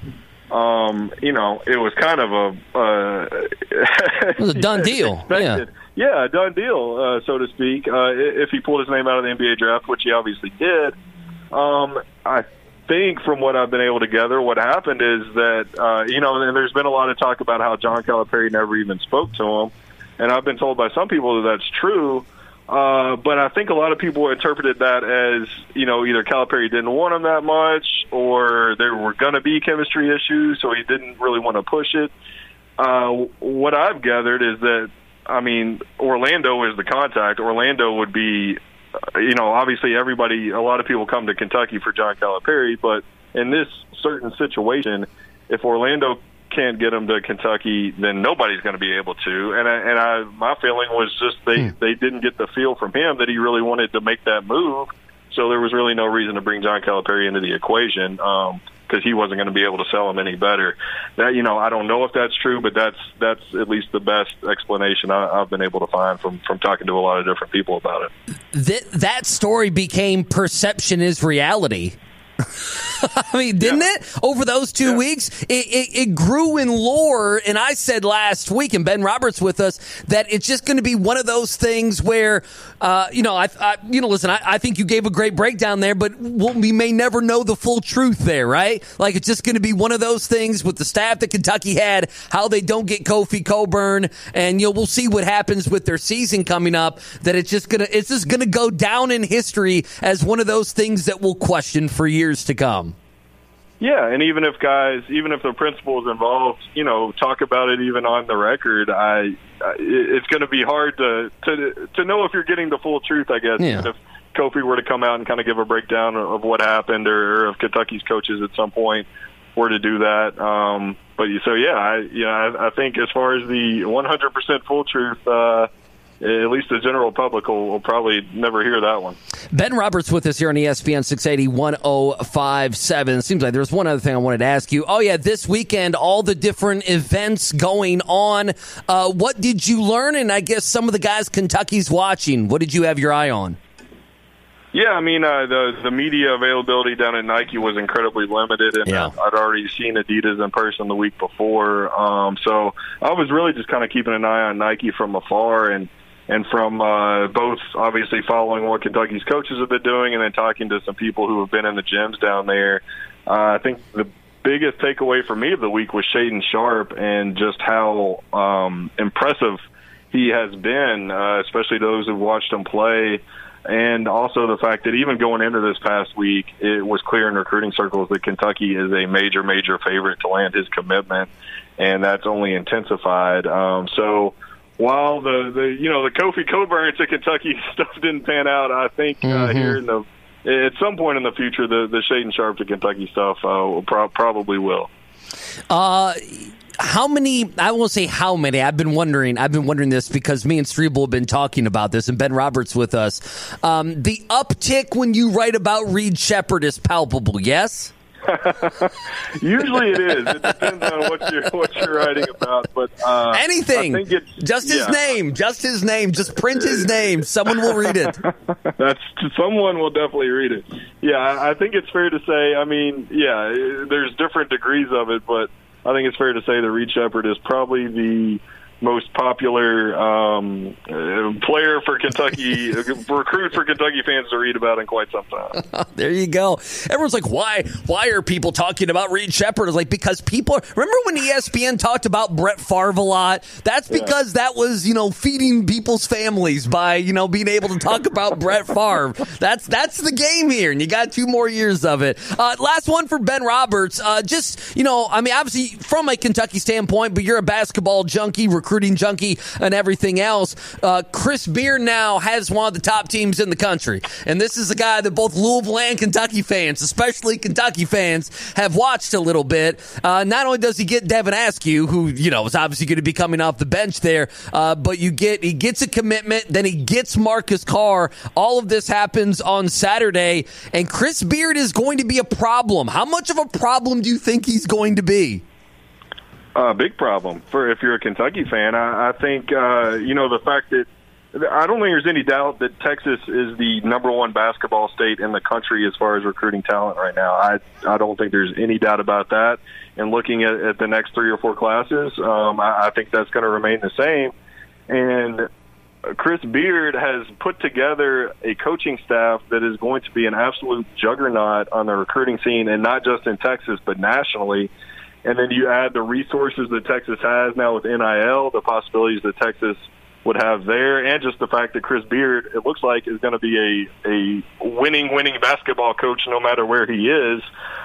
um, you know, it was kind of a... Uh, it was a done deal. Expected. Yeah. Yeah, a done deal, uh, so to speak, uh, if he pulled his name out of the N B A draft, which he obviously did. Um, I think from what I've been able to gather, what happened is that, uh, you know, and there's been a lot of talk about how John Calipari never even spoke to him. And I've been told by some people that that's true. Uh, but I think a lot of people interpreted that as, you know, either Calipari didn't want him that much or there were going to be chemistry issues, so he didn't really want to push it. Uh, what I've gathered is that, I mean, Orlando is the contact. Orlando would be, you know, obviously everybody, a lot of people come to Kentucky for John Calipari, but in this certain situation, if Orlando can't get him to Kentucky, then nobody's going to be able to. And I, and I, my feeling was just they, hmm. they didn't get the feel from him that he really wanted to make that move. So there was really no reason to bring John Calipari into the equation. Um, because he wasn't going to be able to sell him any better. That, you know, I don't know if that's true, but that's that's at least the best explanation I, I've been able to find from, from talking to a lot of different people about it. That, that story became perception is reality. I mean, didn't yeah. it? Over those two yeah. weeks, it, it, it grew in lore. And I said last week, and Ben Roberts with us, that it's just going to be one of those things where, uh, you know, I, I you know, listen, I, I think you gave a great breakdown there, but we'll, we may never know the full truth there, right? Like, it's just going to be one of those things with the staff that Kentucky had, how they don't get Kofi Cockburn, and you know, we'll see what happens with their season coming up. That it's just gonna, it's just gonna go down in history as one of those things that we'll question for years to come. Yeah, and even if guys, even if the principals involved, you know, talk about it even on the record, I, I it's going to be hard to, to to know if you're getting the full truth, I guess. Yeah. If Kofi were to come out and kind of give a breakdown of what happened, or if Kentucky's coaches at some point were to do that. Um, but so yeah, I you know I, I think as far as the one hundred percent full truth, uh, at least the general public will, will probably never hear that one. Ben Roberts with us here on E S P N six eighty, one oh five seven. It seems like there's one other thing I wanted to ask you. Oh, yeah, this weekend, all the different events going on. Uh, what did you learn? And I guess some of the guys Kentucky's watching, what did you have your eye on? Yeah, I mean, uh, the the media availability down at Nike was incredibly limited, and yeah. I'd already seen Adidas in person the week before. Um, so I was really just kind of keeping an eye on Nike from afar, and and from uh, both obviously following what Kentucky's coaches have been doing and then talking to some people who have been in the gyms down there, uh, I think the biggest takeaway for me of the week was Shaedon Sharpe and just how um, impressive he has been, uh, especially those who've watched him play. And also the fact that even going into this past week, it was clear in recruiting circles that Kentucky is a major, major favorite to land his commitment, and that's only intensified. Um, so while the, the you know the Kofi Coburn to Kentucky stuff didn't pan out, I think uh, mm-hmm. here in the at some point in the future, the the Shaedon Sharpe to Kentucky stuff uh, will pro- probably will. Uh. How many, I won't say how many, I've been wondering, I've been wondering this because me and Strebel have been talking about this, and Ben Roberts with us. Um, the uptick when you write about Reed Sheppard is palpable, yes? Usually it is. It depends on what you're, what you're writing about. But uh, Anything. I think it's, just his yeah. name. Just his name. Just print his name. Someone will read it. That's Someone will definitely read it. Yeah, I think it's fair to say, I mean, yeah, there's different degrees of it, but I think it's fair to say that Reed Sheppard is probably the most popular um, uh, player for Kentucky, recruit for Kentucky fans to read about in quite some time. There you go. Everyone's like, why Why are people talking about Reed Sheppard? It's like, because people, remember when E S P N talked about Brett Favre a lot? That's because yeah. that was, you know, feeding people's families by, you know, being able to talk about Brett Favre. That's that's the game here, and you got two more years of it. Uh, last one for Ben Roberts. Uh, just, you know, I mean, obviously from a Kentucky standpoint, but you're a basketball junkie, recruiting junkie, and everything else. Uh, Chris Beard now has one of the top teams in the country, and this is a guy that both Louisville and Kentucky fans, especially Kentucky fans, have watched a little bit. Uh, not only does he get Devin Askew, who you know is obviously going to be coming off the bench there, uh, but you get he gets a commitment, then he gets Marcus Carr. All of this happens on Saturday, and Chris Beard is going to be a problem. How much of a problem do you think he's going to be? A uh, big problem for if you're a Kentucky fan. I, I think uh, you know the fact that I don't think there's any doubt that Texas is the number one basketball state in the country as far as recruiting talent right now. I I don't think there's any doubt about that. And looking at, at the next three or four classes, um, I, I think that's going to remain the same. And Chris Beard has put together a coaching staff that is going to be an absolute juggernaut on the recruiting scene, and not just in Texas but nationally. And then you add the resources that Texas has now with N I L, the possibilities that Texas would have there, and just the fact that Chris Beard, it looks like, is going to be a, a winning, winning basketball coach no matter where he is.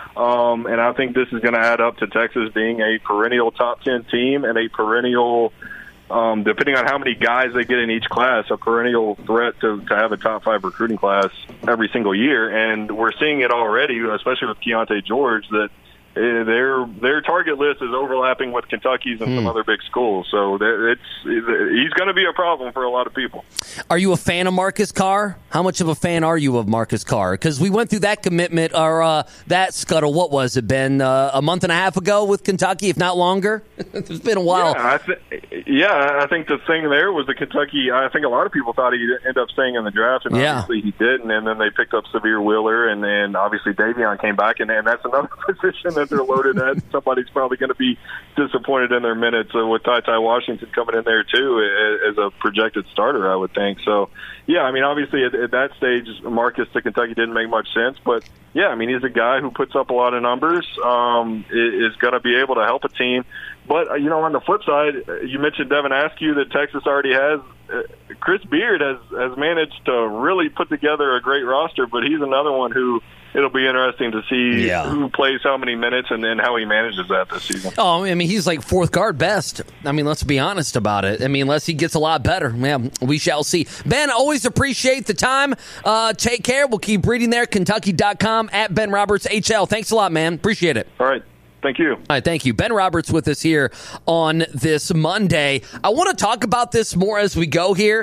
Um, and I think this is going to add up to Texas being a perennial top ten team and a perennial, um, depending on how many guys they get in each class, a perennial threat to, to have a top five recruiting class every single year. And we're seeing it already, especially with Keontae George, that Their their target list is overlapping with Kentucky's and hmm. some other big schools, so it's he's going to be a problem for a lot of people. Are you a fan of Marcus Carr? How much of a fan are you of Marcus Carr? Because we went through that commitment or uh, that scuttle. What was it, Ben? Uh, a month and a half ago with Kentucky, if not longer. It's been a while. Yeah I, th- yeah, I think the thing there was the Kentucky. I think a lot of people thought he'd end up staying in the draft, and yeah. obviously he didn't. And then they picked up Severe Wheeler, and then obviously Davion came back, and, and that's another position that they're loaded at. Somebody's probably going to be disappointed in their minutes uh, with Ty Ty Washington coming in there too as a projected starter, I would think. So, yeah, I mean, obviously at, at that stage, Marcus to Kentucky didn't make much sense, but yeah, I mean, he's a guy who puts up a lot of numbers, um, is going to be able to help a team. But, uh, you know, on the flip side, you mentioned Devin Askew that Texas already has. Uh, Chris Beard has, has managed to really put together a great roster, but he's another one who it'll be interesting to see yeah. who plays how many minutes and then how he manages that this season. Oh, I mean, he's like fourth guard best. I mean, let's be honest about it. I mean, unless he gets a lot better. Yeah, we shall see. Ben, always appreciate the time. Uh, take care. We'll keep reading there. Kentucky dot com at Ben Roberts H L. Thanks a lot, man. Appreciate it. All right. Thank you. All right, thank you. Ben Roberts with us here on this Monday. I want to talk about this more as we go here.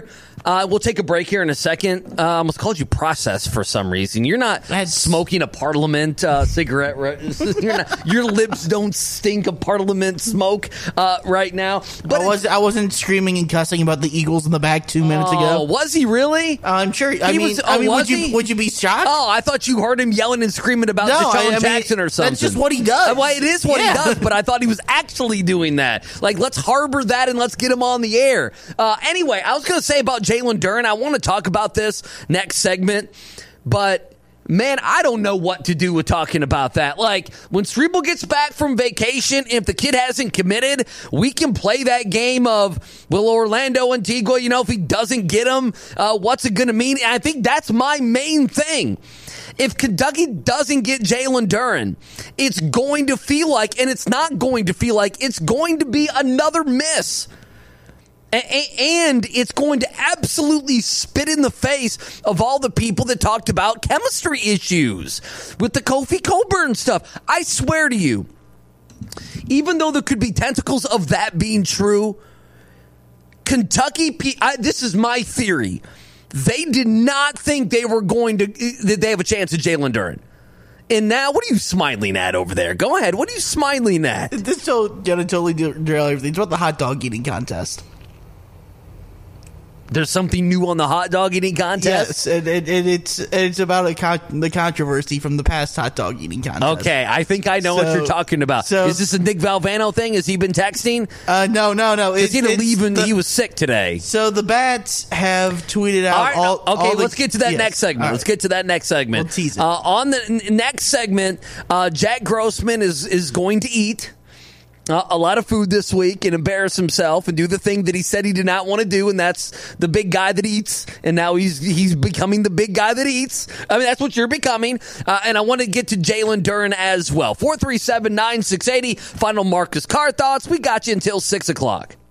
Uh, we'll take a break here in a second. Uh, I almost called you processed for some reason. You're not smoking a Parliament uh, cigarette. Right? You're not, your lips don't stink of Parliament smoke uh, right now. But I, was, I wasn't screaming and cussing about the Eagles in the back two minutes oh, ago. Was he really? Uh, I'm sure. I he mean, was, oh, I mean was would, he? you, would you be shocked? Oh, I thought you heard him yelling and screaming about no, Deshaun I, I mean, Jackson or something. That's just what he does. Well, it is what yeah. he does, but I thought he was actually doing that. Like, let's harbor that and let's get him on the air. Uh, anyway, I was going to say about Jalen Duren, I want to talk about this next segment, but man, I don't know what to do with talking about that. Like, when Cerebral gets back from vacation, if the kid hasn't committed, we can play that game of, will Orlando Antigua, you know, if he doesn't get him, uh, what's it going to mean? And I think that's my main thing. If Kentucky doesn't get Jalen Duren, it's going to feel like, and it's not going to feel like, it's going to be another miss. And it's going to absolutely spit in the face of all the people that talked about chemistry issues with the Kofi Cockburn stuff. I swear to you, even though there could be tentacles of that being true, Kentucky, I, this is my theory, they did not think they were going to, that they have a chance at Jalen Duren. And now, what are you smiling at over there? Go ahead. What are you smiling at? This is so going to totally derail everything. It's about the hot dog eating contest. There's something new on the hot dog eating contest? Yes, and, and, and it's and it's about a con- the controversy from the past hot dog eating contest. Okay, I think I know so, what you're talking about. So, is this a Nick Valvano thing? Has he been texting? Uh, no, no, no. Because he had to leave and he was sick today. So the Bats have tweeted out all, all, right, all okay, all the, let's get to that yes, next segment. right. Let's get to that next segment. We'll tease it. Uh, on the n- next segment, uh, Jack Grossman is, is going to eat Uh, a lot of food this week and embarrass himself and do the thing that he said he did not want to do, and that's the big guy that eats. And now he's he's becoming the big guy that eats. I mean, that's what you're becoming. Uh, and I want to get to Jalen Duren as well. four three seven, nine six eight zero. Final Marcus Carr thoughts. We got you until six o'clock.